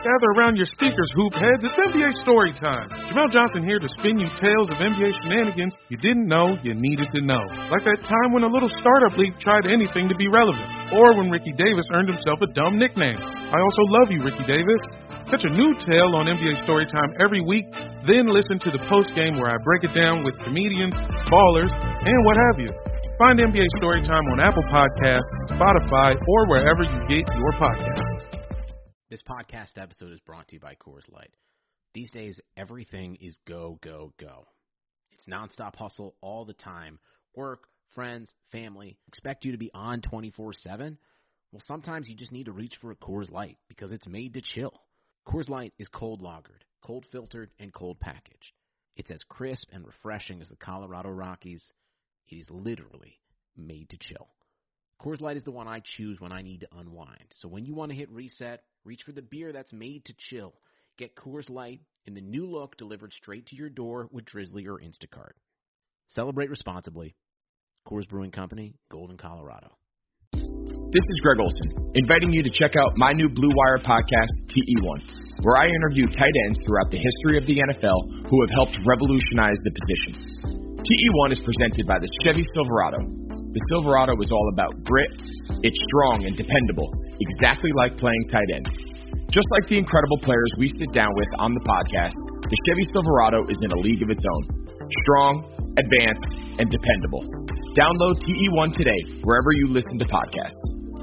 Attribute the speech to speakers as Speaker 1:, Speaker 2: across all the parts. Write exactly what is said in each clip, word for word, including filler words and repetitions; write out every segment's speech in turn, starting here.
Speaker 1: Gather around your speakers, hoop heads. It's N B A story time. Jamel Johnson here to spin you tales of N B A shenanigans you didn't know you needed to know. Like that time when a little startup league tried anything to be relevant. Or when Ricky Davis earned himself a dumb nickname. I also love you, Ricky Davis. Catch a new tale on N B A Storytime every week, then listen to the post-game where I break it down with comedians, ballers, and what have you. Find N B A Storytime on Apple Podcasts, Spotify, or wherever you get your podcasts.
Speaker 2: This podcast episode is brought to you by Coors Light. These days, everything is go, go, go. It's nonstop hustle all the time. Work, friends, family, expect you to be on twenty-four seven. Well, sometimes you just need to reach for a Coors Light because it's made to chill. Coors Light is cold lagered, cold filtered, and cold packaged. It's as crisp and refreshing as the Colorado Rockies. It is literally made to chill. Coors Light is the one I choose when I need to unwind. So when you want to hit reset, reach for the beer that's made to chill. Get Coors Light in the new look delivered straight to your door with Drizzly or Instacart. Celebrate responsibly. Coors Brewing Company, Golden, Colorado.
Speaker 3: This is Greg Olson, inviting you to check out my new Blue Wire podcast, T E one, where I interview tight ends throughout the history of the N F L who have helped revolutionize the position. T E one is presented by the Chevy Silverado. The Silverado is all about grit. It's strong and dependable, exactly like playing tight end. Just like the incredible players we sit down with on the podcast, the Chevy Silverado is in a league of its own. Strong, advanced, and dependable. Download T E one today, wherever you listen to podcasts.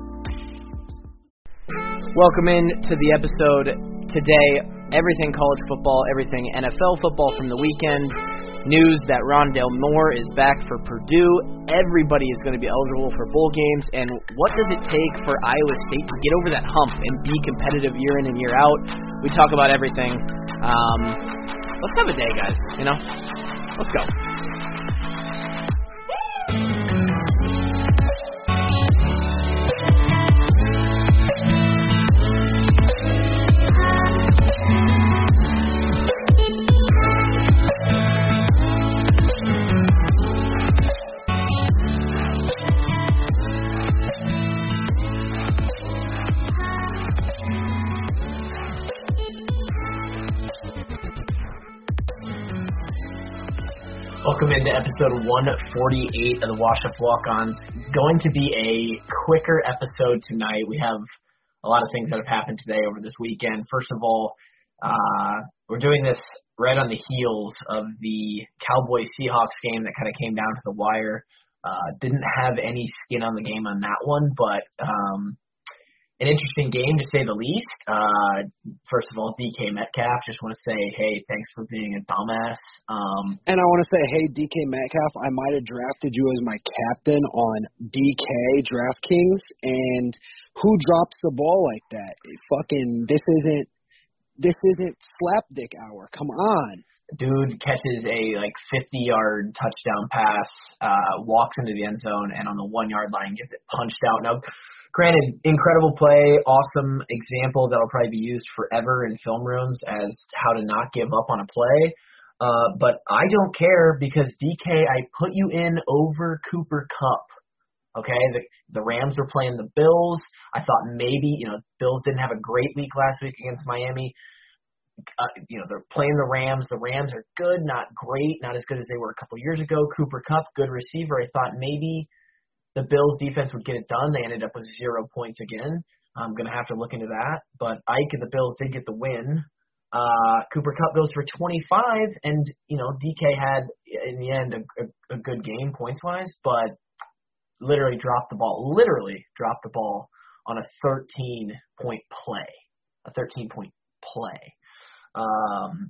Speaker 4: Welcome in to the episode today. Everything college football, everything N F L football from the weekend. News that Rondale Moore is back for Purdue. Everybody is going to be eligible for bowl games. And what does it take for Iowa State to get over that hump and be competitive year in and year out? We talk about everything. Um, let's have a day, guys. You know, let's go. Welcome into episode one forty-eight of the Wash Up Walk-Ons. Going to be a quicker episode tonight. We have a lot of things that have happened today over this weekend. First of all, uh, we're doing this right on the heels of the Cowboys-Seahawks game that kind of came down to the wire. Uh, didn't have any skin on the game on that one, but um, an interesting game to say the least. Uh, first of all, D K Metcalf, just want to say, hey, thanks for being a dumbass. Um,
Speaker 5: and I want to say, hey, D K Metcalf, I might have drafted you as my captain on D K DraftKings, and who drops the ball like that? It fucking, this isn't, this isn't slapdick hour. Come on.
Speaker 4: Dude catches a like fifty-yard touchdown pass, uh, walks into the end zone, and on the one-yard line gets it punched out. Now, granted, incredible play, awesome example that'll probably be used forever in film rooms as how to not give up on a play. Uh, but I don't care because, D K, I put you in over Cooper Kupp. Okay, the, the Rams were playing the Bills. I thought maybe, you know, Bills didn't have a great week last week against Miami. Uh, you know, they're playing the Rams. The Rams are good, not great, not as good as they were a couple years ago. Cooper Kupp, good receiver. I thought maybe the Bills defense would get it done. They ended up with zero points again. I'm going to have to look into that. But Ike and the Bills did get the win. Uh, Cooper Kupp goes for twenty-five, and, you know, D K had, in the end, a, a, a good game points-wise, but literally dropped the ball, literally dropped the ball on a thirteen-point play, a thirteen-point play. Um,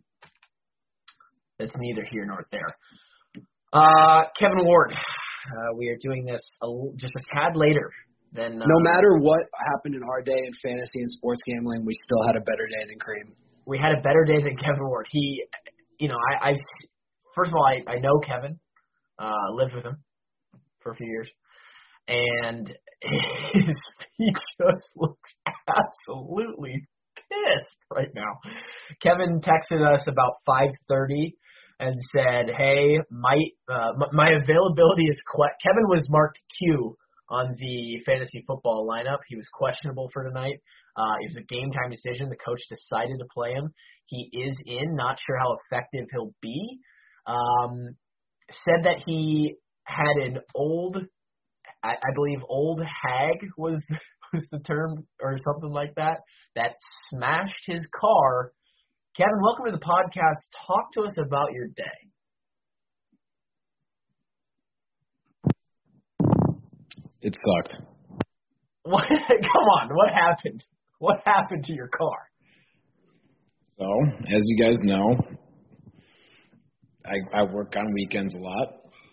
Speaker 4: it's neither here nor there. Uh, Kevin Ward, uh, we are doing this a, just a tad later than. Uh,
Speaker 5: no matter what happened in our day in fantasy and sports gambling, we still had a better day than Cream.
Speaker 4: We had a better day than Kevin Ward. He, you know, I, I first of all, I, I know Kevin, uh, lived with him for a few years, and his, he just looks absolutely pissed right now. Kevin texted us about five thirty and said, hey, my uh, my availability is que-. Kevin was marked Q on the fantasy football lineup. He was questionable for tonight. Uh, it was a game-time decision. The coach decided to play him. He is in. Not sure how effective he'll be. Um, said that he had an old, I, I believe old hag was was the term or something like that, that smashed his car. Kevin, welcome to the podcast. Talk to us about your day.
Speaker 6: It sucked.
Speaker 4: What? Come on. What happened? What happened to your car?
Speaker 6: So, as you guys know, I, I work on weekends a lot.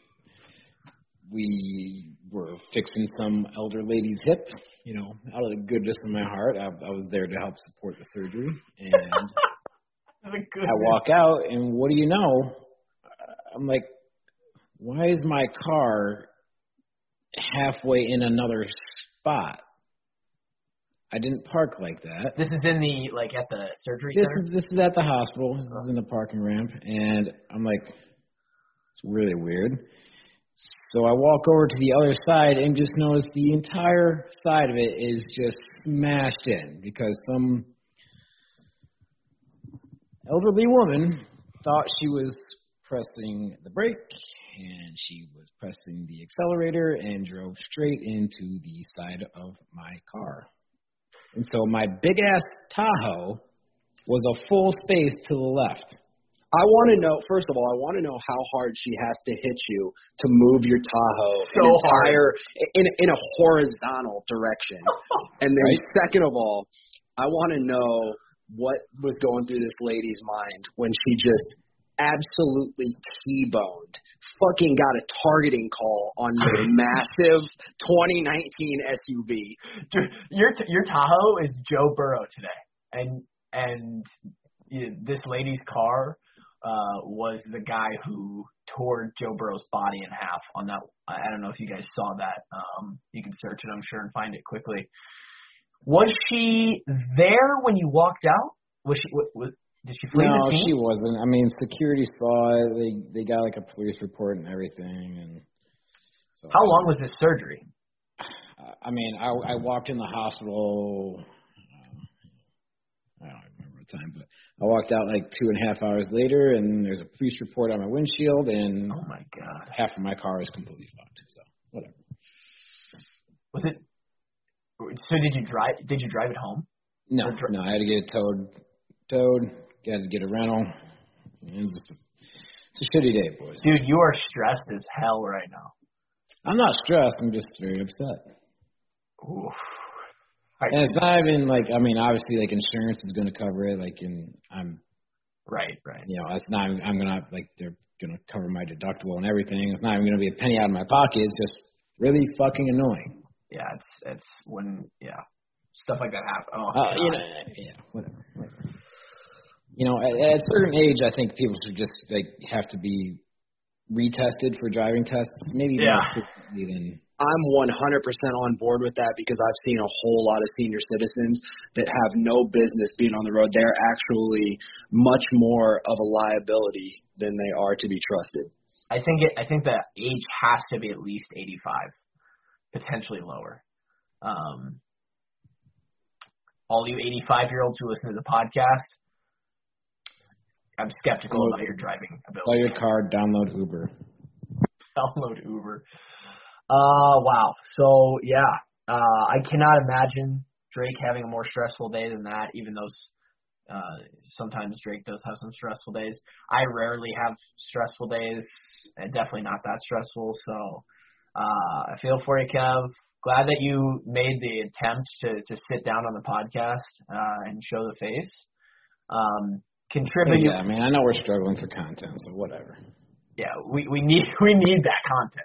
Speaker 6: We were fixing some elder lady's hip. You know, out of the goodness of my heart, I, I was there to help support the surgery. And I walk out, and what do you know? I'm like, why is my car halfway in another spot? I didn't park like that.
Speaker 4: This is in the, like, at the surgery
Speaker 6: this
Speaker 4: center?
Speaker 6: Is, this is at the hospital. This is in the parking ramp. And I'm like, it's really weird. So I walk over to the other side and just notice the entire side of it is just smashed in because some elderly woman thought she was pressing the brake and she was pressing the accelerator and drove straight into the side of my car. And so my big-ass Tahoe was a full space to the left.
Speaker 5: I want to know, first of all, I want to know how hard she has to hit you to move your Tahoe
Speaker 4: so
Speaker 5: an entire,
Speaker 4: hard.
Speaker 5: in, in a horizontal direction. And then
Speaker 6: Right?
Speaker 5: second of all, I want to know what was going through this lady's mind when she just absolutely T-boned, fucking got a targeting call on your massive twenty nineteen S U V.
Speaker 4: Dude, your your Tahoe is Joe Burrow today, and and you know, this lady's car uh, was the guy who tore Joe Burrow's body in half on that. I don't know if you guys saw that. Um, you can search it, I'm sure, and find it quickly. Was she there when you walked out? Was she? Was, was, did she flee
Speaker 6: no,
Speaker 4: the scene?
Speaker 6: she wasn't. I mean, security saw it. They they got like a police report and everything. And so
Speaker 4: How long was this surgery?
Speaker 6: I mean, I, I walked in the hospital. Um, I don't remember the time, but I walked out like two and a half hours later, and there's a police report on my windshield, and
Speaker 4: Oh my God!
Speaker 6: half of my car is completely fucked. So whatever.
Speaker 4: Was it? So did you drive? Did you drive it home?
Speaker 6: No,
Speaker 4: Or dri-
Speaker 6: no, I had to get it towed. Towed. Got to get a rental. It was just a, it's a shitty day, boys.
Speaker 4: Dude, you are stressed as hell right now.
Speaker 6: I'm not stressed. I'm just very upset.
Speaker 4: Oof.
Speaker 6: And it's not even like, I mean, obviously, like, insurance is going to cover it. Like, and I'm,
Speaker 4: Right, right.
Speaker 6: you know, it's not, I'm going to, like, they're going to cover my deductible and everything. It's not even going to be a penny out of my pocket. It's just really fucking annoying.
Speaker 4: Yeah, it's it's when yeah stuff like that happens. Oh,
Speaker 6: Uh, you know, yeah, whatever. whatever. You know, at, at a certain age, I think people should just, like, have to be retested for driving tests. Maybe
Speaker 4: Yeah.
Speaker 6: more frequently than.
Speaker 5: I'm one hundred percent on board with that because I've seen a whole lot of senior citizens that have no business being on the road. They're actually much more of a liability than they are to be trusted.
Speaker 4: I think it. I think the age has to be at least eighty-five, potentially lower. Um, all you eighty-five-year-olds who listen to the podcast, I'm skeptical about your driving
Speaker 6: Sell
Speaker 4: ability.
Speaker 6: your car, download Uber.
Speaker 4: Download Uber. Uh, wow. So, yeah, uh, I cannot imagine Drake having a more stressful day than that, even though uh, sometimes Drake does have some stressful days. I rarely have stressful days, and definitely not that stressful. So uh, I feel for you, Kev. Glad that you made the attempt to, to sit down on the podcast uh, and show the face. Um, contribute.
Speaker 6: Yeah, I mean, I know we're struggling for content, so whatever.
Speaker 4: Yeah, we, we need we need that content.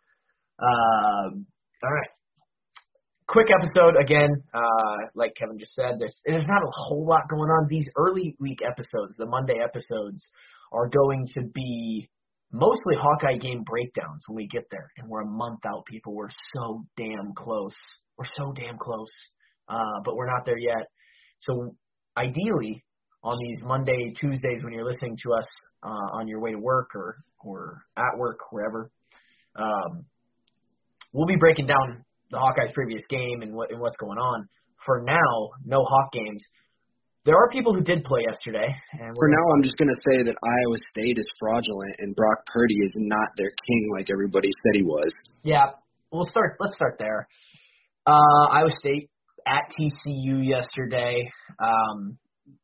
Speaker 4: Um, all right. Quick episode again. Uh, like Kevin just said, there's there's not a whole lot going on. These early week episodes, the Monday episodes, are going to be mostly Hawkeye game breakdowns when we get there, and we're a month out. People, we're so damn close. We're so damn close, uh, but we're not there yet. So ideally, on these Monday, Tuesdays, when you're listening to us uh, on your way to work or or at work, wherever. Um, We'll be breaking down the Hawkeyes' previous game and what and what's going on. for now, no Hawk games. There are people who did play yesterday. And
Speaker 5: for now, I'm just going to say that Iowa State is fraudulent and Brock Purdy is not their king like everybody said he was.
Speaker 4: Yeah, we'll start. Let's start there. Uh, Iowa State at T C U yesterday. Um,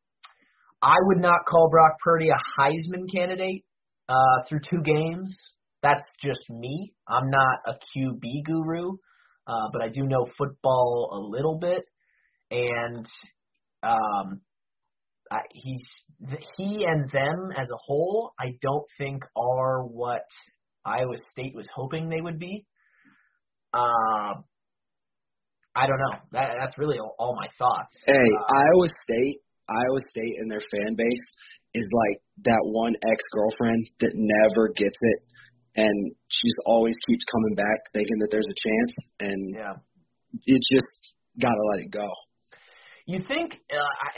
Speaker 4: I would not call Brock Purdy a Heisman candidate uh, through two games. That's just me. I'm not a Q B guru, uh, but I do know football a little bit. And um, I, he's he and them as a whole, I don't think are what Iowa State was hoping they would be. Uh, I don't know. That, that's really all, all my thoughts.
Speaker 5: Hey,
Speaker 4: uh,
Speaker 5: Iowa State, Iowa State and their fan base is like that one ex-girlfriend that never gets it, and she always keeps coming back thinking that there's a chance, and
Speaker 4: yeah.
Speaker 5: you just got to let it go.
Speaker 4: You think uh,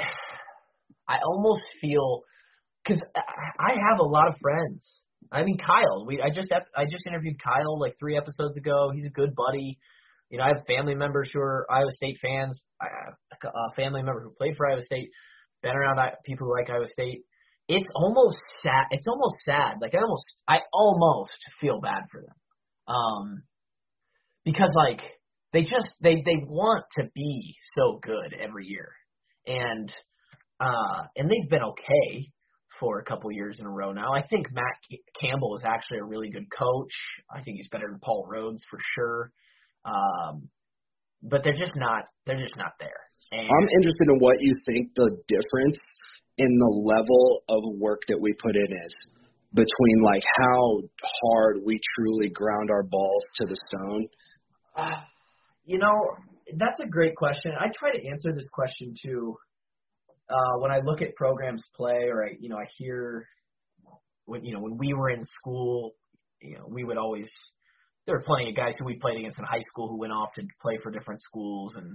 Speaker 4: I, I almost feel because I have a lot of friends. I mean, Kyle. We I just I just interviewed Kyle like three episodes ago. He's a good buddy. You know, I have family members who are Iowa State fans. I have a family member who played for Iowa State. Been around people who like Iowa State. It's almost sad. It's almost sad. Like I almost I almost feel bad for them, um, because like. They just they, they want to be so good every year, and uh, and they've been okay for a couple years in a row now. I think Matt Campbell is actually a really good coach. I think he's better than Paul Rhodes for sure, um, but they're just not they're just not there. And
Speaker 5: I'm interested in what you think the difference in the level of work that we put in is between like how hard we truly ground our balls to the stone.
Speaker 4: Uh, You know, that's a great question. I try to answer this question too uh, when I look at programs play, or I, you know, I hear when you know when we were in school, you know, we would always there were plenty of guys who we played against in high school who went off to play for different schools, and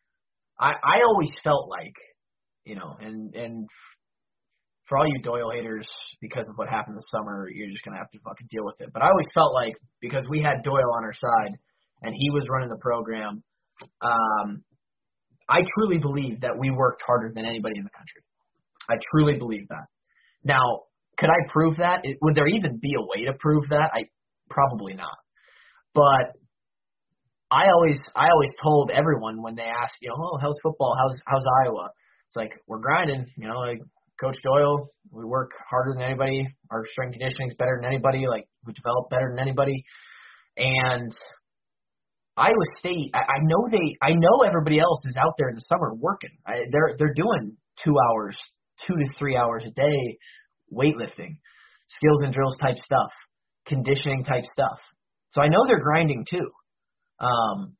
Speaker 4: I I always felt like, you know, and and for all you Doyle haters, because of what happened this summer, you're just gonna have to fucking deal with it. But I always felt like because we had Doyle on our side. And he was running the program, um, I truly believe that we worked harder than anybody in the country. I truly believe that. Now, could I prove that? It, would there even be a way to prove that? I probably not. But I always, I always told everyone when they asked, you know, oh, how's football? How's how's Iowa? It's like we're grinding. You know, like Coach Doyle, we work harder than anybody. Our strength conditioning is better than anybody. Like we develop better than anybody, and Iowa State, I, I know they, I know everybody else is out there in the summer working. I, they're they're doing two hours, two to three hours a day, weightlifting, skills and drills type stuff, conditioning type stuff. So I know they're grinding too. Um,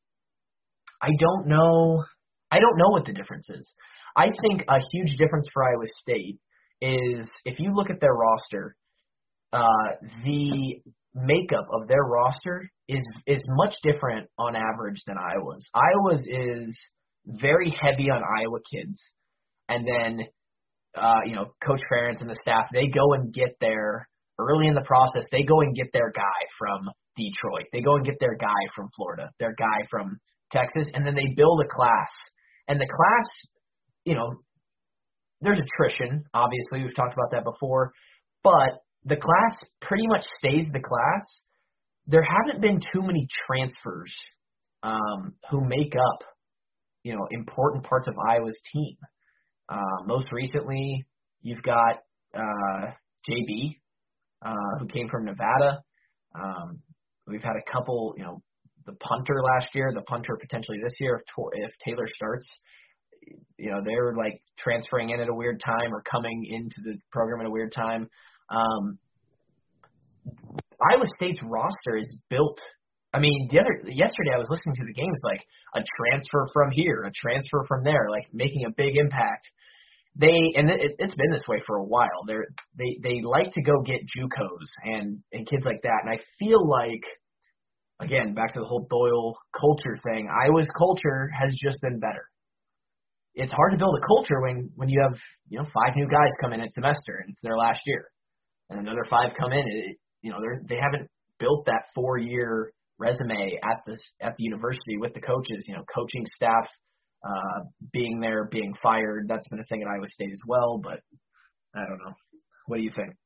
Speaker 4: I don't know, I don't know what the difference is. I think a huge difference for Iowa State is if you look at their roster, uh, the makeup of their roster is is much different on average than Iowa's. Iowa's is very heavy on Iowa kids, and then uh, you know Coach Ferentz and the staff, they go and get their early in the process. They go and get their guy from Detroit. They go and get their guy from Florida, their guy from Texas, and then they build a class. And the class, you know, there's attrition. Obviously, we've talked about that before, but the class pretty much stays the class. There haven't been too many transfers um, who make up, you know, important parts of Iowa's team. Uh, most recently, you've got uh, J B, uh, who came from Nevada. Um, we've had a couple, you know, the punter last year, the punter potentially this year if, if Taylor starts. You know, they're like transferring in at a weird time or coming into the program at a weird time. Um, Iowa State's roster is built. I mean, the other yesterday I was listening to the games, like a transfer from here, a transfer from there, like making a big impact. They and it, it's been this way for a while. They're they they like to go get JUCOs and and kids like that. And I feel like, again, back to the whole Doyle culture thing. Iowa's culture has just been better. It's hard to build a culture when when you have you know five new guys come in a semester and it's their last year, and another five come in. It, you know they they haven't built that four year resume at this at the university with the coaches. You know, coaching staff Uh, being there, being fired, that's been a thing at Iowa State as well, but I don't know. What do you think?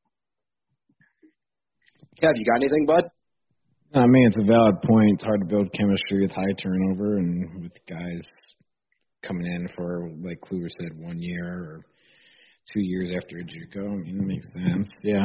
Speaker 5: Kev, you got anything, bud?
Speaker 6: I mean, it's a valid point. It's hard to build chemistry with high turnover and with guys coming in for, like Kluber said, one year or two years after a JUCO. I mean, it makes sense. Yeah.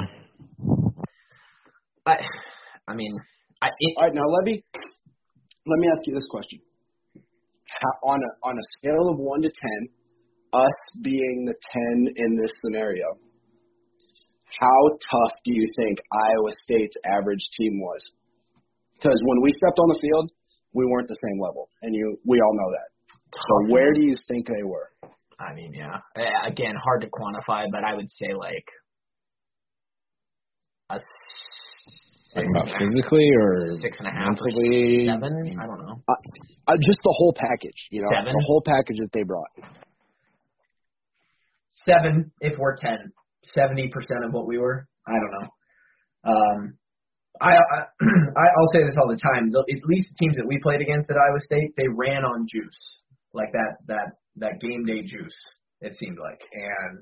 Speaker 4: I, I mean, I, it,
Speaker 5: all right. Now let me let me ask you this question: How, on a on a scale of one to ten, us being the ten in this scenario, how tough do you think Iowa State's average team was? Because when we stepped on the field, we weren't the same level, and you we all know that. So where do you think they were?
Speaker 4: I mean, yeah. Again, hard to quantify, but I would say like a
Speaker 6: Talking about physically or
Speaker 4: six and a half
Speaker 6: mentally?
Speaker 4: Or seven? I don't know.
Speaker 5: Uh, uh, just the whole package, you know,
Speaker 4: seven?
Speaker 5: the whole package that they brought.
Speaker 4: Seven, if we're ten. Seventy percent of what we were. I don't know. Um, I, I I'll say this all the time. At least the teams that we played against at Iowa State, they ran on juice, like that that that game day juice. It seemed like, and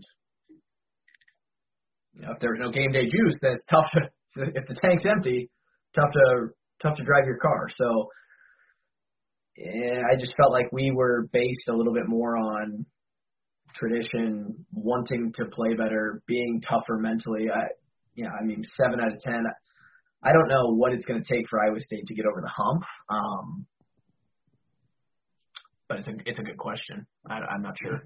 Speaker 4: you know, if there's no game day juice, then it's tough to. If the tank's empty, tough to tough to drive your car. So, yeah, I just felt like we were based a little bit more on tradition, wanting to play better, being tougher mentally. I, yeah, I mean, seven out of ten. I don't know what it's going to take for Iowa State to get over the hump, um, but it's a it's a good question. I, I'm not sure.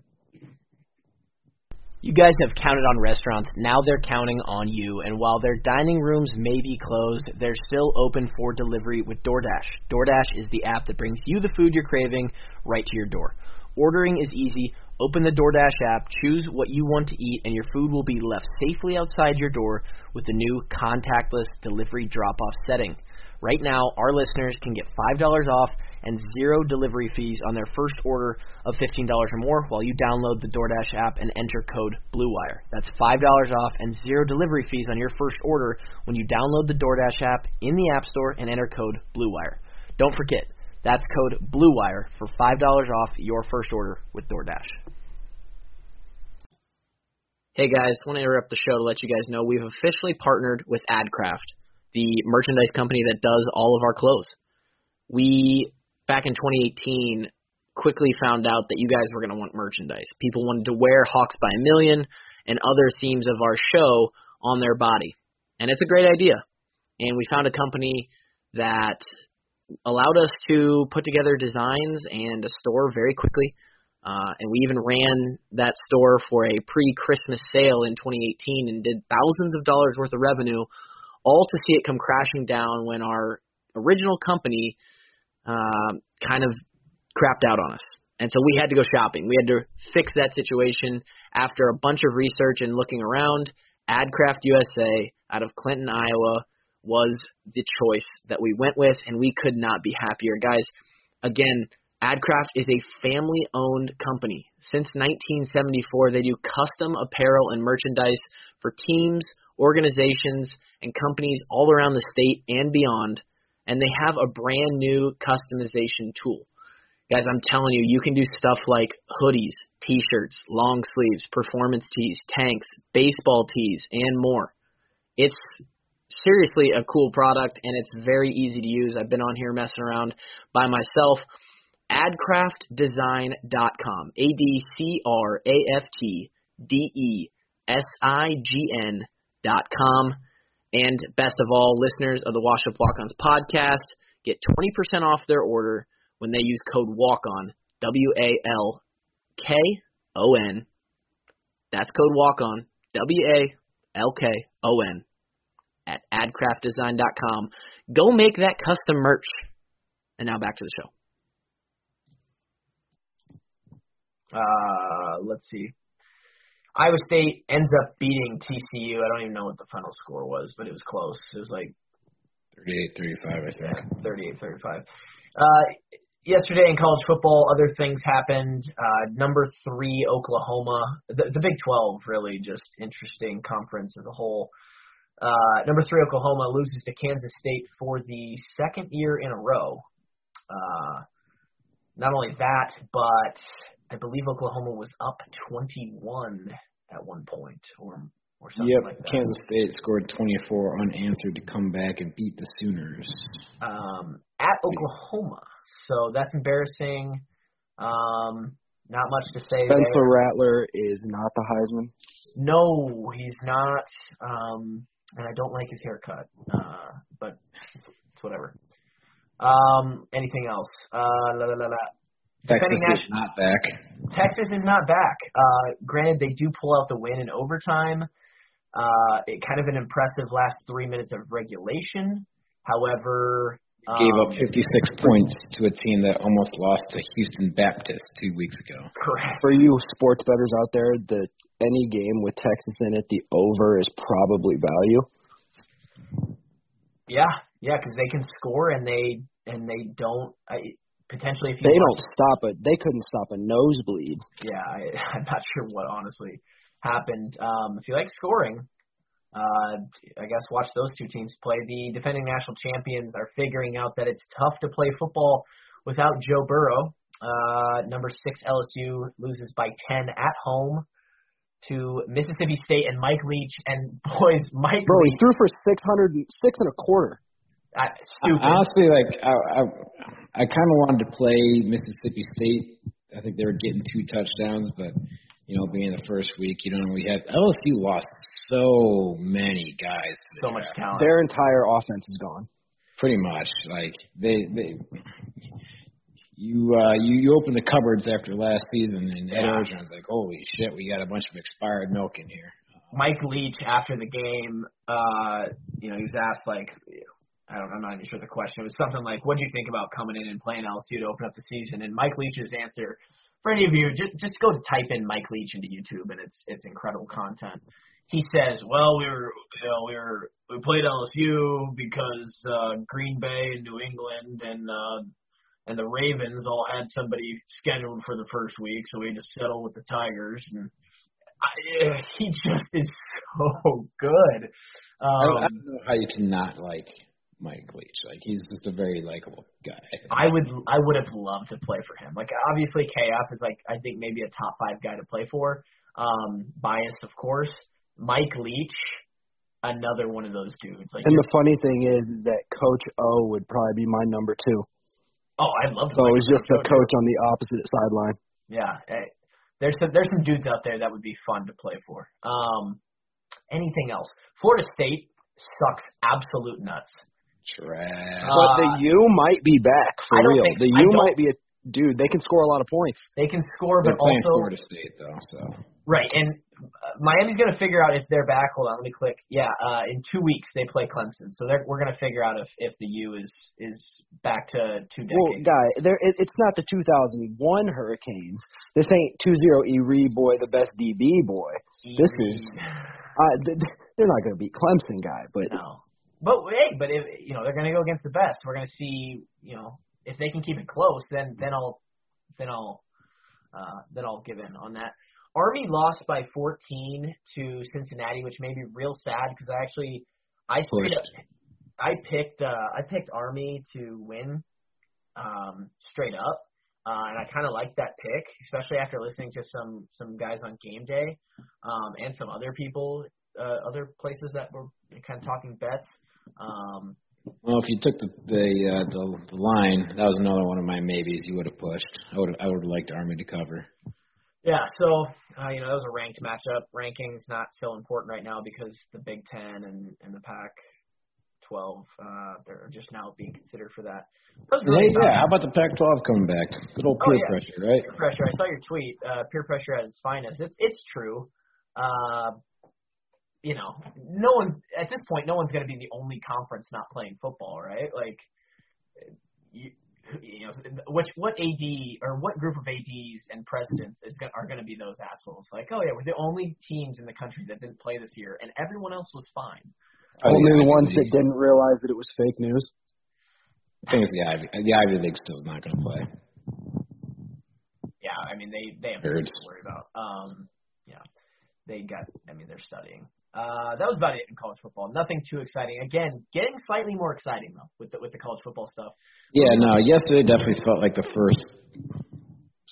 Speaker 7: You guys have counted on restaurants. Now they're counting on you. And while their dining rooms may be closed, they're still open for delivery with DoorDash. DoorDash is the app that brings you the food you're craving right to your door. Ordering is easy. Open the DoorDash app, choose what you want to eat, and your food will be left safely outside your door with the new contactless delivery drop-off setting. Right now, our listeners can get five dollars off and zero delivery fees on their first order of fifteen dollars or more while you download the DoorDash app and enter code BLUEWIRE. That's five dollars off and zero delivery fees on your first order when you download the DoorDash app in the App Store and enter code BLUEWIRE. Don't forget, that's code BLUEWIRE for five dollars off your first order with DoorDash. Hey guys, I want to interrupt the show to let you guys know we've officially partnered with AdCraft, the merchandise company that does all of our clothes. We, back in twenty eighteen, quickly found out that you guys were going to want merchandise. People wanted to wear Hawks by a Million and other themes of our show on their body. And it's a great idea. And we found a company that allowed us to put together designs and a store very quickly. Uh, and we even ran that store for a pre-Christmas sale in twenty eighteen and did thousands of dollars worth of revenue, all to see it come crashing down when our original company uh, kind of crapped out on us. And so we had to go shopping. We had to fix that situation. After a bunch of research and looking around, AdCraft U S A out of Clinton, Iowa was the choice that we went with, and we could not be happier. Guys, again, AdCraft is a family-owned company. Since nineteen seventy-four, they do custom apparel and merchandise for teams, organizations, and companies all around the state and beyond, and they have a brand new customization tool. Guys, I'm telling you, you can do stuff like hoodies, t-shirts, long sleeves, performance tees, tanks, baseball tees, and more. It's seriously a cool product, and it's very easy to use. I've been on here messing around by myself. ad craft design dot com. A D C R A F T D E S I G N dot com. And best of all, listeners of the Wash Up Walk-Ons podcast get twenty percent off their order when they use code WALK-ON, W A L K O N. That's code WALK-ON, W A L K O N, at ad craft design dot com. Go make that custom merch. And now back to the show.
Speaker 4: Uh, let's see. Iowa State ends up beating T C U. I don't even know what the final score was, but it was close. It was like
Speaker 6: thirty-eight thirty-five, I think.
Speaker 4: Yeah, thirty-eight thirty-five. Uh, yesterday in college football, other things happened. Uh, number three, Oklahoma. The, the Big twelve, really just interesting conference as a whole. Uh, number three, Oklahoma loses to Kansas State for the second year in a row. Uh, not only that, but I believe Oklahoma was up twenty-one at one point, or or something
Speaker 6: yep,
Speaker 4: like that.
Speaker 6: Kansas State scored twenty-four unanswered to come back and beat the Sooners.
Speaker 4: Um, at Oklahoma, so that's embarrassing. Um, not much to say
Speaker 5: Spencer
Speaker 4: there.
Speaker 5: Rattler is not the Heisman.
Speaker 4: No, he's not. Um, and I don't like his haircut. Uh, but it's, it's whatever. Um, anything else? Uh, la la la la.
Speaker 6: Texas is
Speaker 4: national-
Speaker 6: not back.
Speaker 4: Texas is not back. Uh, granted, they do pull out the win in overtime. Uh, it kind of an impressive last three minutes of regulation. However,
Speaker 6: Gave
Speaker 4: um,
Speaker 6: up fifty-six points to a team that almost lost to Houston Baptist two weeks ago.
Speaker 4: Correct.
Speaker 5: For you sports bettors out there, the any game with Texas in it, the over is probably value.
Speaker 4: Yeah, yeah, because they can score and they and they don't. I, potentially, if you
Speaker 5: they
Speaker 4: watch,
Speaker 5: don't stop it, they couldn't stop a nosebleed.
Speaker 4: Yeah, I, I'm not sure what honestly happened. Um, if you like scoring, uh, I guess watch those two teams play. The defending national champions are figuring out that it's tough to play football without Joe Burrow. Uh, number six L S U loses by ten at home to Mississippi State and Mike Leach. And boys, Mike
Speaker 5: Bro,
Speaker 4: Leach,
Speaker 5: he threw for six hundred, six and a quarter.
Speaker 4: uh, stupid.
Speaker 6: Honestly, like I, I, I kind of wanted to play Mississippi State. I think they were getting two touchdowns, but you know, being the first week, you know, we had L S U lost so many guys.
Speaker 4: So much talent.
Speaker 5: Their entire offense is gone.
Speaker 6: Pretty much, like they, they, you, uh, you, you open the cupboards after last season, and Ed
Speaker 4: Yeah.
Speaker 6: Orgeron's like, "Holy shit, we got a bunch of expired milk in here."
Speaker 4: Mike Leach, after the game, uh, you know, he was asked, like, I don't, I'm not even sure the question. It was something like, what do you think about coming in and playing L S U to open up the season? And Mike Leach's answer, for any of you, just, just go to type in Mike Leach into YouTube, and it's it's incredible content. He says, well, we were, you know, we were, we played L S U because uh, Green Bay and New England and uh, and the Ravens all had somebody scheduled for the first week, so we just settled with the Tigers. And I, he just is so good. Um,
Speaker 6: I, don't, I don't know how you cannot like Mike Leach. Like he's just a very likable guy.
Speaker 4: I would I would have loved to play for him. Like obviously K F is like I think maybe a top five guy to play for. Um, biased of course. Mike Leach, another one of those dudes. Like,
Speaker 5: and the funny thing is, is that Coach O would probably be my number two.
Speaker 4: Oh, I'd love to.
Speaker 5: So
Speaker 4: play
Speaker 5: he's
Speaker 4: for
Speaker 5: just the
Speaker 4: Coach
Speaker 5: coach on the opposite sideline.
Speaker 4: Yeah, hey, there's some there's some dudes out there that would be fun to play for. Um, anything else? Florida State sucks absolute nuts.
Speaker 6: Trash.
Speaker 5: But the
Speaker 4: Uh,
Speaker 5: U might be back for
Speaker 4: I don't
Speaker 5: real.
Speaker 4: think-
Speaker 5: The
Speaker 4: I
Speaker 5: U
Speaker 4: don't-
Speaker 5: might be a dude. They can score a lot of points.
Speaker 4: They can score,
Speaker 6: They're
Speaker 4: but
Speaker 6: playing
Speaker 4: also
Speaker 6: Florida State though, so
Speaker 4: right. And uh, Miami's going to figure out if they're back. Hold on, let me click. Yeah, uh, in two weeks they play Clemson, so they're, we're going to figure out if, if the U is is back to two decades.
Speaker 5: Well, guy, there it, it's not the two thousand one Hurricanes. This ain't two zero E. boy, the best D B boy. This is uh, th- they're not going to beat Clemson, guy. But
Speaker 4: no. But hey, but if you know they're going to go against the best, we're going to see. You know, if they can keep it close, then then I'll then I'll uh, then I'll give in on that. Army lost by fourteen to Cincinnati, which made me real sad because I actually I straight up I picked uh, I picked Army to win um, straight up, uh, and I kind of liked that pick, especially after listening to some some guys on Game Day um, and some other people, uh, other places that were kind of talking bets. Um,
Speaker 6: well, if you took the the, uh, the the line, that was another one of my maybes. You would have pushed. I would I would have liked Army to cover.
Speaker 4: Yeah, so, uh, you know, that was a ranked matchup. Ranking's not so important right now because the Big Ten and, and the Pac twelve, uh, they're just now being considered for that. that really
Speaker 6: yeah, yeah, how about the Pac twelve coming back? Good old peer
Speaker 4: oh, yeah.
Speaker 6: pressure, right?
Speaker 4: Peer pressure. I saw your tweet. Uh, peer pressure at its finest. It's it's true. Uh, you know, no one at this point, no one's going to be the only conference not playing football, right? Like, you, you know, which what A D or what group of A Ds and presidents is are going to be those assholes? Like, oh yeah, we're the only teams in the country that didn't play this year, and everyone else was fine.
Speaker 5: only the ones that didn't realize that it was fake news.
Speaker 6: I think it's the Ivy. The Ivy League still not going to play.
Speaker 4: Yeah, I mean they they have things to worry about. Um, yeah, they got. I mean they're studying. Uh, that was about it in college football. Nothing too exciting. Again, getting slightly more exciting though with the with the college football stuff.
Speaker 6: Yeah, no. Yesterday definitely felt like the first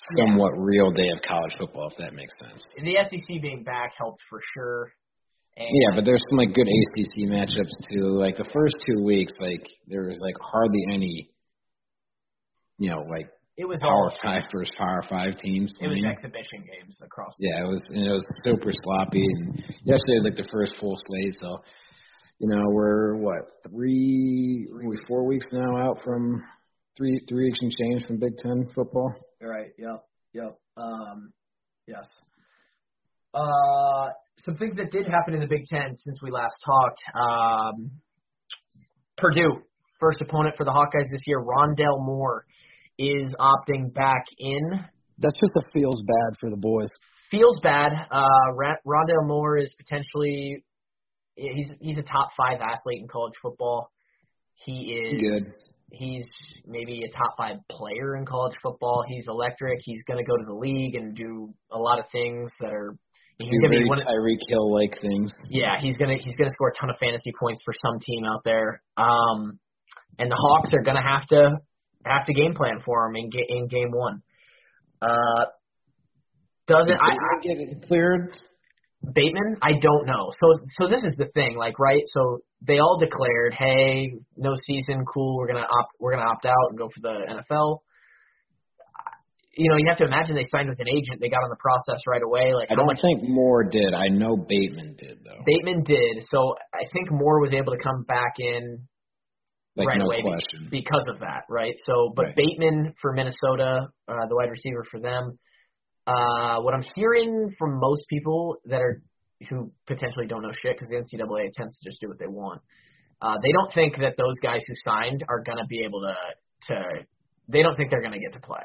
Speaker 6: somewhat yeah. real day of college football, if that makes sense.
Speaker 4: The S E C being back helped for sure.
Speaker 6: And yeah, but there's some like good A C C matchups too. Like the first two weeks, like there was like hardly any, you know, like
Speaker 4: it was
Speaker 6: Power
Speaker 4: all
Speaker 6: Five versus Power Five teams.
Speaker 4: It was exhibition games across.
Speaker 6: Yeah, it was and it was super sloppy. And yesterday was like the first full slate, so you know we're what three, we four weeks now out from three three weeks and change from Big Ten football.
Speaker 4: Right. Yep. Yep. Um. Yes. Uh. Some things that did happen in the Big Ten since we last talked. Um, Purdue, first opponent for the Hawkeyes this year, Rondale Moore, is opting back in.
Speaker 5: That's just a feels bad for the boys.
Speaker 4: Feels bad. Uh, Rondale Moore is potentially he's he's a top five athlete in college football. He is
Speaker 6: good.
Speaker 4: He's maybe a top five player in college football. He's electric. He's going to go to the league and do a lot of things that are.
Speaker 6: He's gonna be one Tyreek Hill like things.
Speaker 4: Yeah, he's gonna he's gonna score a ton of fantasy points for some team out there. Um, and the Hawks are gonna have to have to game plan for him in in game one. Uh, doesn't I, I
Speaker 6: get it cleared?
Speaker 4: Bateman? I don't know. So so this is the thing, like right. So they all declared, hey, no season, cool. We're gonna opt we're gonna opt out and go for the N F L. You know, you have to imagine they signed with an agent. They got on the process right away. Like
Speaker 6: I don't much, think Moore did. I know Bateman did, though.
Speaker 4: Bateman did. So I think Moore was able to come back in
Speaker 6: like,
Speaker 4: right
Speaker 6: no
Speaker 4: away
Speaker 6: question.
Speaker 4: because of that, right? So, but
Speaker 6: right.
Speaker 4: Bateman for Minnesota, uh, the wide receiver for them. Uh, what I'm hearing from most people that are who potentially don't know shit because the N C double A tends to just do what they want. Uh, they don't think that those guys who signed are going to be able to to. They don't think they're going to get to play.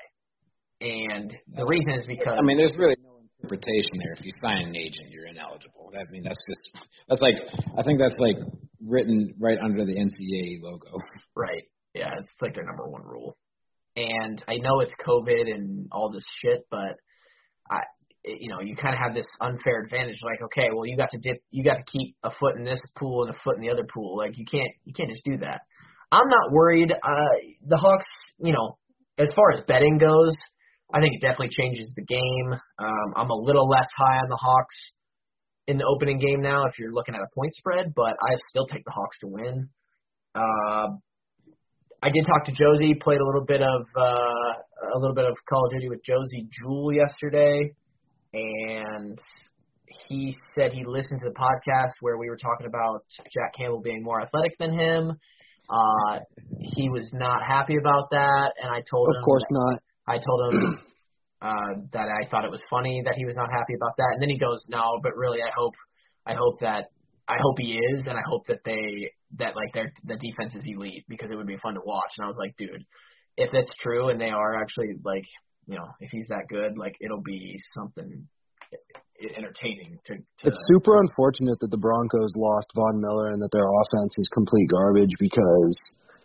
Speaker 4: And the reason is because
Speaker 6: I mean, there's really no interpretation there. If you sign an agent, you're ineligible. I mean, that's just that's like I think that's like written right under the N C double A logo.
Speaker 4: Right. Yeah, it's like their number one rule. And I know it's COVID and all this shit, but I, you know, you kind of have this unfair advantage. Like, okay, well, you got to dip, you got to keep a foot in this pool and a foot in the other pool. Like, you can't, you can't just do that. I'm not worried. Uh, the Hawks, you know, as far as betting goes. I think it definitely changes the game. Um, I'm a little less high on the Hawks in the opening game now if you're looking at a point spread, but I still take the Hawks to win. Uh, I did talk to Josie, played a little bit of uh, a little bit of Call of Duty with Josie Jewell yesterday, and he said he listened to the podcast where we were talking about Jack Campbell being more athletic than him. Uh, he was not happy about that, and I told
Speaker 5: of
Speaker 4: him
Speaker 5: Of course
Speaker 4: that,
Speaker 5: not.
Speaker 4: I told him uh, that I thought it was funny that he was not happy about that, and then he goes, "No, but really, I hope, I hope that, I hope he is, and I hope that they, that like their the defense is elite because it would be fun to watch." And I was like, "Dude, if that's true and they are actually like, you know, if he's that good, like it'll be something entertaining to." to
Speaker 5: it's super unfortunate that the Broncos lost Von Miller and that their offense is complete garbage because.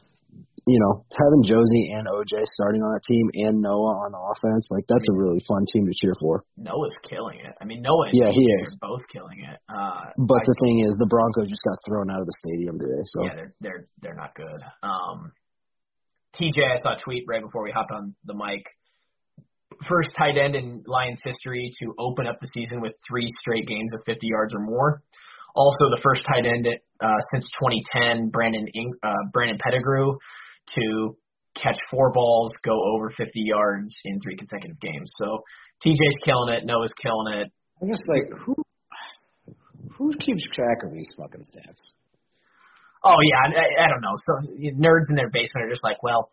Speaker 5: You know, having Josie and O J starting on that team and Noah on the offense, like that's I mean, a really fun team to cheer for.
Speaker 4: Noah's killing it. I mean, Noah and
Speaker 5: yeah, he is.
Speaker 4: are both killing it. Uh,
Speaker 5: but
Speaker 4: I
Speaker 5: the thing is, the Broncos just got thrown out of the stadium today. So
Speaker 4: yeah, they're they're they're not good. Um, T J, I saw a tweet right before we hopped on the mic. First tight end in Lions history to open up the season with three straight games of fifty yards or more. Also, the first tight end uh, since twenty ten, Brandon In- uh, Brandon Pettigrew. To catch four balls, go over fifty yards in three consecutive games. So T J's killing it. Noah's killing it.
Speaker 6: I'm just like, who who keeps track of these fucking stats?
Speaker 4: Oh, yeah, I, I don't know. So nerds in their basement are just like, well,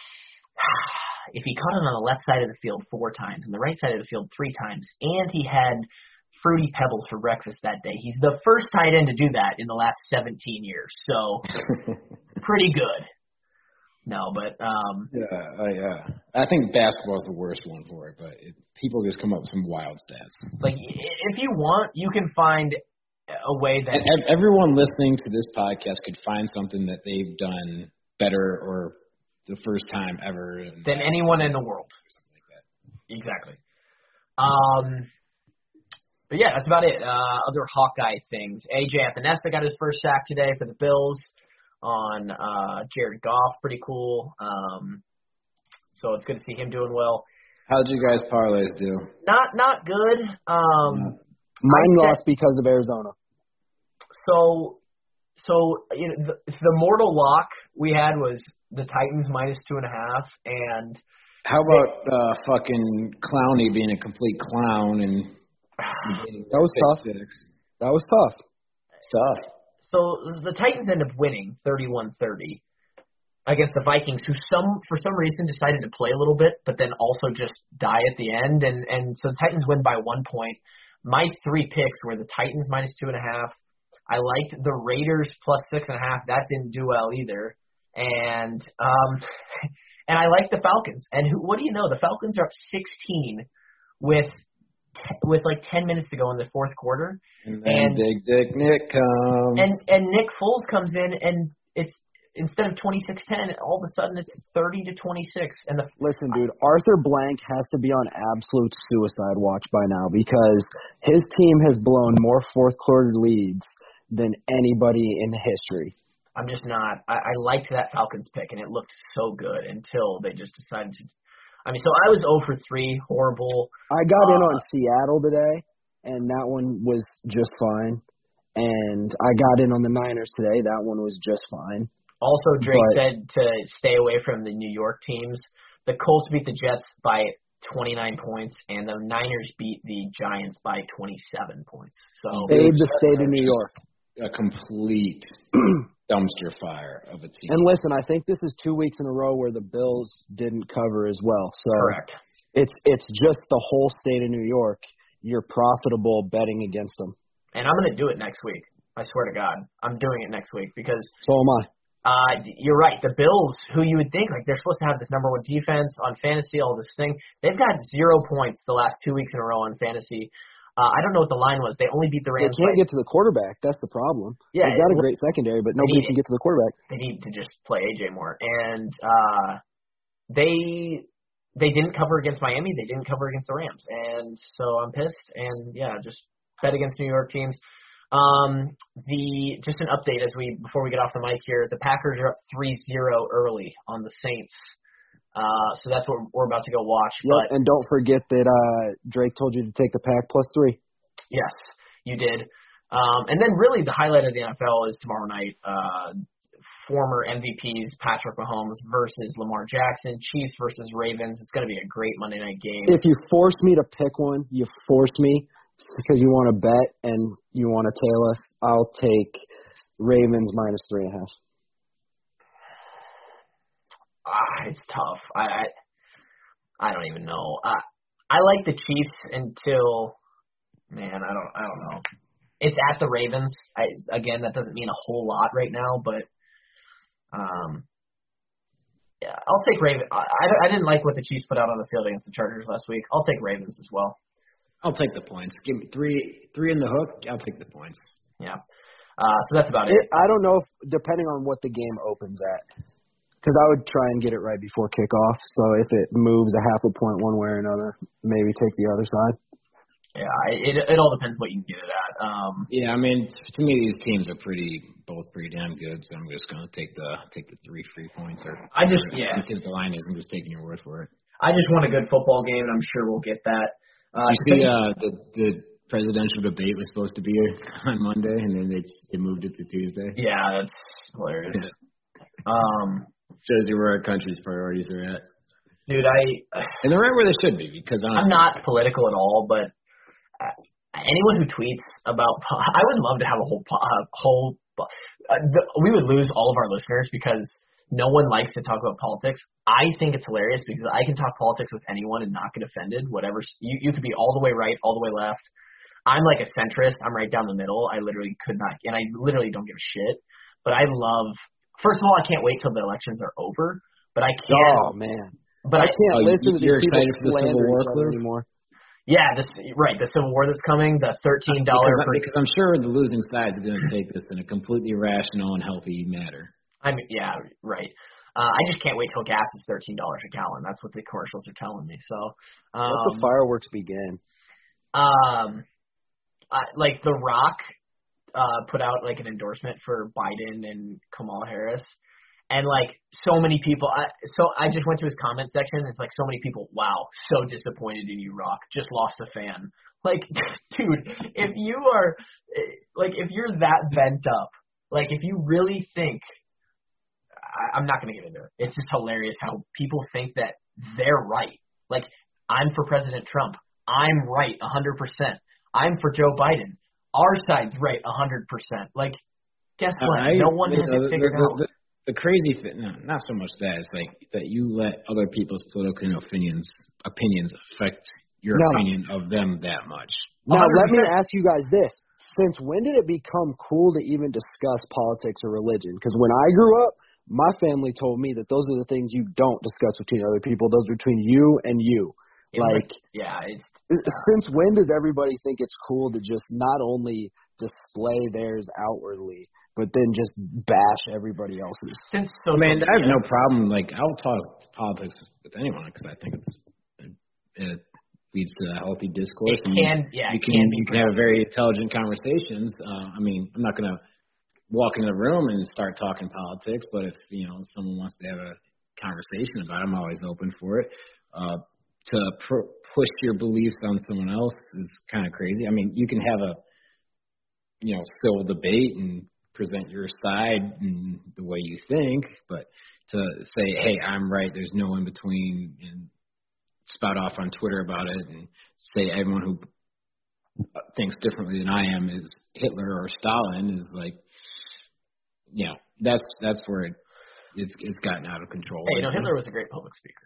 Speaker 4: if he caught it on the left side of the field four times and the right side of the field three times, and he had Fruity Pebbles for breakfast that day, he's the first tight end to do that in the last seventeen years. So pretty good. No, but um,
Speaker 6: yeah, I, uh, I think basketball is the worst one for it. But it, people just come up with some wild stats.
Speaker 4: Like if you want, you can find a way that
Speaker 6: and everyone listening to this podcast could find something that they've done better or the first time ever
Speaker 4: than anyone in the world.
Speaker 6: Or something like that.
Speaker 4: Exactly. Um, but yeah, that's about it. Uh, other Hawkeye things. A J Epinesa got his first sack today for the Bills. On uh, Jared Goff, pretty cool. Um, so it's good to see him doing well.
Speaker 6: How How'd you guys parlays do?
Speaker 4: Not not good. Um,
Speaker 5: Mine
Speaker 4: I
Speaker 5: lost
Speaker 4: said,
Speaker 5: because of Arizona.
Speaker 4: So, so you know, the, the mortal lock we had was the Titans minus two and a half, and
Speaker 6: how about uh, fucking Clowney being a complete clown and
Speaker 5: that was tough.
Speaker 6: Six.
Speaker 5: That was tough.
Speaker 6: Tough.
Speaker 4: So the Titans end up winning thirty-one thirty against the Vikings, who some for some reason decided to play a little bit, but then also just die at the end, and and so the Titans win by one point. My three picks were the Titans minus two and a half. I liked the Raiders plus six and a half. That didn't do well either. And um, and I liked the Falcons. And who, what do you know? The Falcons are up sixteen with t- with like ten minutes to go in the fourth quarter.
Speaker 6: And then and, Big Dick Nick comes.
Speaker 4: And and Nick Foles comes in, and it's instead of twenty-six ten, all of a sudden it's thirty to twenty-six. And the
Speaker 5: listen, dude, Arthur Blank has to be on absolute suicide watch by now because his team has blown more fourth quarter leads than anybody in history.
Speaker 4: I'm just not. I, I liked that Falcons pick, and it looked so good until they just decided to. I mean, so I was zero for three, horrible.
Speaker 5: I got
Speaker 4: uh,
Speaker 5: in on Seattle today, and that one was just fine. And I got in on the Niners today. That one was just fine.
Speaker 4: Also, Drake
Speaker 5: but,
Speaker 4: said to stay away from the New York teams. The Colts beat the Jets by twenty-nine points, and the Niners beat the Giants by twenty-seven points. So
Speaker 5: stayed the state of New York.
Speaker 6: A complete dumpster fire of a team.
Speaker 5: And listen, I think this is two weeks in a row where the Bills didn't cover as well. So
Speaker 4: correct.
Speaker 5: It's it's just the whole state of New York. You're profitable betting against them.
Speaker 4: And I'm going to do it next week. I swear to God, I'm doing it next week because.
Speaker 5: So am I.
Speaker 4: Uh, you're right. The Bills, who you would think like they're supposed to have this number one defense on fantasy, all this thing, they've got zero points the last two weeks in a row on fantasy. Uh, I don't know what the line was. They only beat the Rams.
Speaker 5: They can't
Speaker 4: by,
Speaker 5: get to the quarterback. That's the problem.
Speaker 4: Yeah,
Speaker 5: they've got
Speaker 4: it,
Speaker 5: a great secondary, but nobody
Speaker 4: need,
Speaker 5: can get to the quarterback.
Speaker 4: They need to just play A J more. And uh, they they didn't cover against Miami. They didn't cover against the Rams. And so I'm pissed. And yeah, just bet against New York teams. Um, the just an update as we before we get off the mic here. The Packers are up three zero early on the Saints. Uh, so that's what we're about to go watch.
Speaker 5: Yep,
Speaker 4: but,
Speaker 5: and don't forget that uh, Drake told you to take the Pack plus three.
Speaker 4: Yes, you did. Um, and then really the highlight of the N F L is tomorrow night. Uh, former M V Ps Patrick Mahomes versus Lamar Jackson, Chiefs versus Ravens. It's going to be a great Monday night game.
Speaker 5: If you force me to pick one, you forced me because you want to bet and you want to tail us. I'll take Ravens minus three and a half.
Speaker 4: Ah, it's tough. I, I I don't even know. I I like the Chiefs until man, I don't I don't know. It's at the Ravens. I again, that doesn't mean a whole lot right now, but um, yeah, I'll take Ravens. I, I I didn't like what the Chiefs put out on the field against the Chargers last week. I'll take Ravens as well.
Speaker 6: I'll take the points. Give me three three in the hook. I'll take the points.
Speaker 4: Yeah. Uh, so that's about it.
Speaker 5: it. I don't know if depending on what the game opens at. Because I would try and get it right before kickoff. So if it moves a half a point one way or another, maybe take the other side.
Speaker 4: Yeah, it it all depends what you can get it at. Um,
Speaker 6: yeah, I mean, to me, these teams are pretty both pretty damn good. So I'm just gonna take the take the three free points. Or
Speaker 4: I just
Speaker 6: or,
Speaker 4: yeah.
Speaker 6: See what the line is. I'm just taking your word for it.
Speaker 4: I just want a good football game, and I'm sure we'll get that. Uh,
Speaker 6: you see, uh, the the presidential debate was supposed to be on Monday, and then they they moved it to Tuesday.
Speaker 4: Yeah, that's hilarious. um.
Speaker 6: Shows you where our country's priorities are at.
Speaker 4: Dude, I...
Speaker 6: And they're right where they should be, because honestly...
Speaker 4: I'm not political at all, but uh, anyone who tweets about... I would love to have a whole... Uh, whole uh, the, we would lose all of our listeners because no one likes to talk about politics. I think it's hilarious because I can talk politics with anyone and not get offended. Whatever. You, you could be all the way right, all the way left. I'm like a centrist. I'm right down the middle. I literally could not... And I literally don't give a shit. But I love... First of all, I can't wait till the elections are over, but I can't.
Speaker 5: Oh man!
Speaker 4: But
Speaker 5: I can't
Speaker 6: oh,
Speaker 5: listen to these people
Speaker 6: for the
Speaker 5: slander
Speaker 6: Civil War
Speaker 5: each other
Speaker 6: clue?
Speaker 5: anymore.
Speaker 4: Yeah, this right. The Civil War that's coming, the thirteen dollars.
Speaker 6: Because, because I'm sure the losing sides are going to take this in a completely rational and healthy manner.
Speaker 4: I mean, yeah, right. Uh, I just can't wait till gas is thirteen dollars a gallon. That's what the commercials are telling me. So um,
Speaker 5: let the fireworks begin.
Speaker 4: Um, uh, like The Rock. Uh, put out like an endorsement for Biden and Kamala Harris, And, like, so many people I, – so I just went to his comment section, and it's like so many people, wow, so disappointed in you, Rock. Just lost a fan. Like, dude, if you are – like, if you're that bent up, like, if you really think – I, I'm not going to get into it. It's just hilarious how people think that they're right. Like, I'm for President Trump. I'm right one hundred percent. I'm for Joe Biden. Our side's right one hundred percent. Like, guess what?
Speaker 6: I,
Speaker 4: no one
Speaker 6: the,
Speaker 4: has it figured
Speaker 6: the, the,
Speaker 4: out.
Speaker 6: The, the crazy thing, no, not so much that, it's like that you let other people's political opinions opinions affect your
Speaker 5: No.
Speaker 6: opinion of them that much.
Speaker 5: Now,
Speaker 4: one hundred percent.
Speaker 5: let me ask you guys this. Since when did it become cool to even discuss politics or religion? Because when I grew up, my family told me that those are the things you don't discuss between other people. Those are between you and you.
Speaker 4: It
Speaker 5: Like,
Speaker 4: was- yeah, it's
Speaker 5: since when does everybody think it's cool to just not only display theirs outwardly, but then just bash everybody else's?
Speaker 4: since
Speaker 6: I
Speaker 4: social
Speaker 6: mean, I have
Speaker 4: media.
Speaker 6: no problem. Like, I'll talk politics with anyone because I think it's it leads to a healthy discourse.
Speaker 4: It can, yeah,
Speaker 6: you
Speaker 4: it
Speaker 6: can
Speaker 4: can be
Speaker 6: you can have very intelligent conversations. Uh, I mean, I'm not gonna walk into the room and start talking politics, but if you know someone wants to have a conversation about it, I'm always open for it. Uh, to pr- push your beliefs on someone else is kind of crazy. I mean, you can have a you know civil debate and present your side and the way you think, but to say, hey, I'm right, there's no in between, and spout off on Twitter about it and say everyone who thinks differently than I am is Hitler or Stalin is like, you know, that's that's where it, it's it's gotten out of control.
Speaker 4: Hey, you know, Hitler was a great public speaker.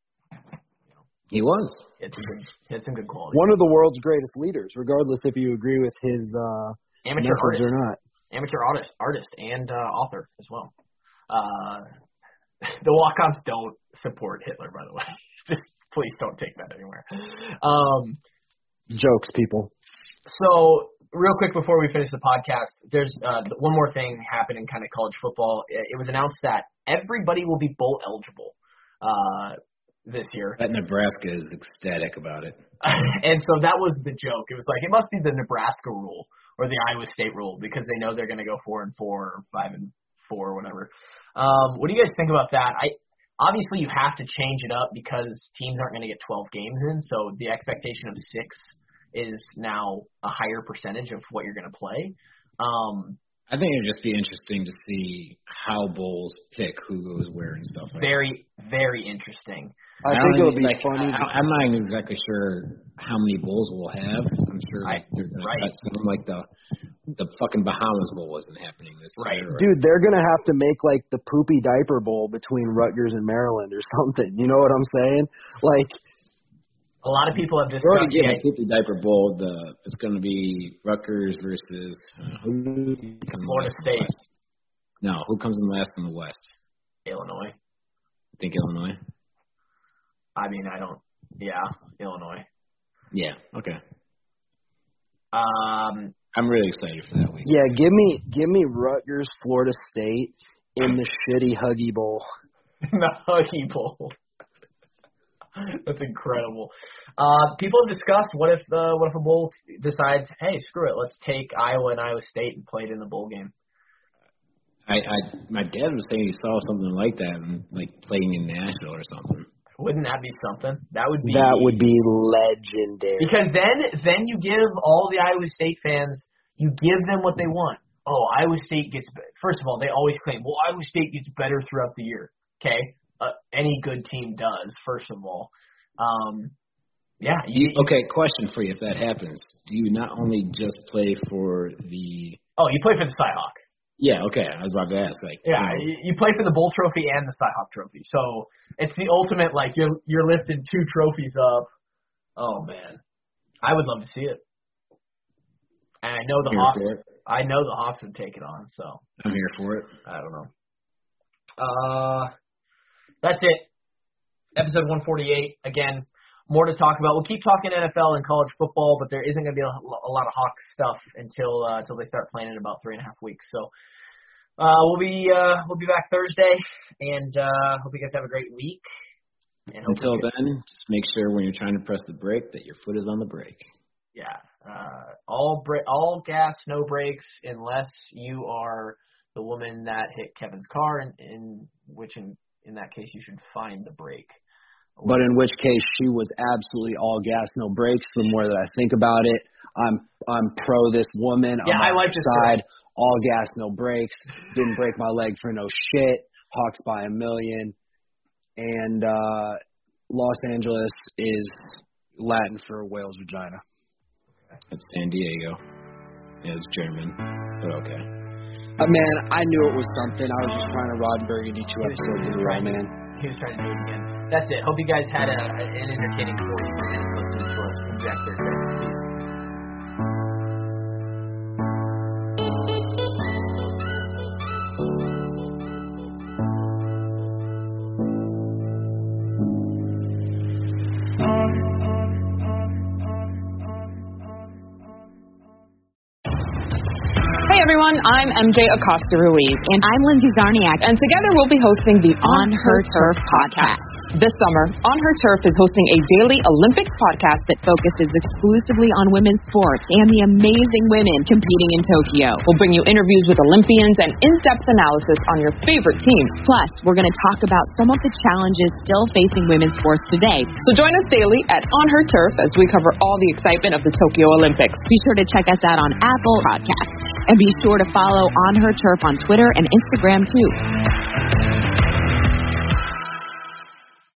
Speaker 6: He was.
Speaker 4: He had some good, he had some good qualities.
Speaker 5: One of the world's greatest leaders, regardless if you agree with his uh,
Speaker 4: Amateur
Speaker 5: methods
Speaker 4: artist,
Speaker 5: or not.
Speaker 4: amateur artist, artist, and uh, author as well. Uh, the walk-ons don't support Hitler, by the way. Just please don't take that anywhere. Um,
Speaker 5: Jokes, people.
Speaker 4: So, real quick before we finish the podcast, there's uh, one more thing happened in kind of college football. It, it was announced that everybody will be bowl eligible uh, this year.
Speaker 6: That Nebraska is ecstatic about it.
Speaker 4: And so that was the joke. It was like, it must be the Nebraska rule or the Iowa State rule because they know they're going to go four and four or five and four or whatever. Um, what do you guys think about that? I Obviously, you have to change it up because teams aren't going to get twelve games in, so the expectation of six is now a higher percentage of what you're going to play. Um,
Speaker 6: I think it'd just be interesting to see how bowls pick who goes where and stuff like
Speaker 4: very, very interesting.
Speaker 5: I,
Speaker 6: I
Speaker 5: think
Speaker 6: don't
Speaker 5: it'll be
Speaker 6: like,
Speaker 5: funny.
Speaker 6: I, I'm not even exactly sure how many bowls we'll have. I'm sure like, they're going
Speaker 4: Right.
Speaker 6: to cut some. Like the the fucking Bahamas Bowl wasn't happening this
Speaker 4: Right.
Speaker 6: year.
Speaker 5: Dude, they're going to have to make, like, the poopy diaper bowl between Rutgers and Maryland or something. You know what I'm saying? Like,
Speaker 4: A lot of people have
Speaker 6: We're already
Speaker 4: discussed
Speaker 6: getting a
Speaker 4: the
Speaker 6: poopy diaper bowl. The it's going to be Rutgers versus uh, who comes
Speaker 4: Florida
Speaker 6: last in the
Speaker 4: State.
Speaker 6: West? No, who comes in last in the West?
Speaker 4: Illinois.
Speaker 6: I think Illinois.
Speaker 4: I mean, I don't. Yeah, Illinois.
Speaker 6: Yeah. Okay.
Speaker 4: Um,
Speaker 6: I'm really excited for that week.
Speaker 5: yeah, give me give me Rutgers, Florida State in the shitty Huggy Bowl.
Speaker 4: the Huggy Bowl. That's incredible. Uh, people have discussed what if uh, what if a bowl decides, hey, screw it, let's take Iowa and Iowa State and play it in the bowl game.
Speaker 6: I, I my dad was saying he saw something like that, and like playing in Nashville or something.
Speaker 4: Wouldn't that be something? That would be
Speaker 5: That would be legendary.
Speaker 4: because then then you give all the Iowa State fans, you give them what they want. Oh, Iowa State gets – first of all, they always claim, well, Iowa State gets better throughout the year. Okay? Uh, any good team does, first of all. Um, yeah. You,
Speaker 6: You, okay, question for you: if that happens, do you not only just play for the?
Speaker 4: oh, you play for the Cyhawk.
Speaker 6: Yeah. Okay, I was about to ask. Like,
Speaker 4: Yeah,
Speaker 6: you know,
Speaker 4: you, you play for the Bowl Trophy and the Cyhawk Trophy. So it's the ultimate, like, you're, you're lifting two trophies up. Oh, man. I would love to see it. And I know the
Speaker 6: I'm
Speaker 4: Hawks
Speaker 6: here for it.
Speaker 4: I know the Hawks would take it on, so
Speaker 6: I'm here for it.
Speaker 4: I don't know. Uh, that's it. Episode one forty-eight. Again, more to talk about. We'll keep talking N F L and college football, but there isn't going to be a, a lot of Hawks stuff until uh, until they start playing in about three and a half weeks. So uh, we'll be uh, we'll be back Thursday, and uh, hope you guys have a great week. And
Speaker 6: Until
Speaker 4: hopefully-
Speaker 6: then, just make sure when you're trying to press the brake that your foot is on the brake.
Speaker 4: yeah, uh, all bra- all gas, no brakes, unless you are the woman that hit Kevin's car, and in which in, in that case you should find the brake.
Speaker 5: But in which case she was absolutely all gas, no brakes. The more that I think about it, I'm I'm pro this woman.
Speaker 4: Yeah,
Speaker 5: I'm
Speaker 4: I like
Speaker 5: this
Speaker 4: this
Speaker 5: side. All gas, no brakes. Didn't break my leg for no shit. Hawks by a million. And uh, Los Angeles is Latin for whale's vagina.
Speaker 6: That's San Diego. Yeah, it's German, but okay.
Speaker 5: Uh, man, I knew it was something. I was just trying to Rod Burgundy two episodes in a row, man.
Speaker 4: He was trying to do it again. That's it. Hope you guys had a, an entertaining forty minutes listening to us inject their techniques.
Speaker 8: Hey everyone, I'm M J Acosta Ruiz.
Speaker 9: And I'm Lindsay Zarniak.
Speaker 8: And together we'll be hosting the On Her Turf podcast. This summer, On Her Turf is hosting a daily Olympics podcast that focuses exclusively on women's sports and the amazing women competing in Tokyo. We'll bring you interviews with Olympians and in-depth analysis on your favorite teams.
Speaker 9: Plus, we're going to talk about some of the challenges still facing women's sports today.
Speaker 8: So join us daily at On Her Turf as we cover all the excitement of the Tokyo Olympics.
Speaker 9: Be sure to check us out on Apple Podcasts. And be sure to follow On Her Turf on Twitter and Instagram too.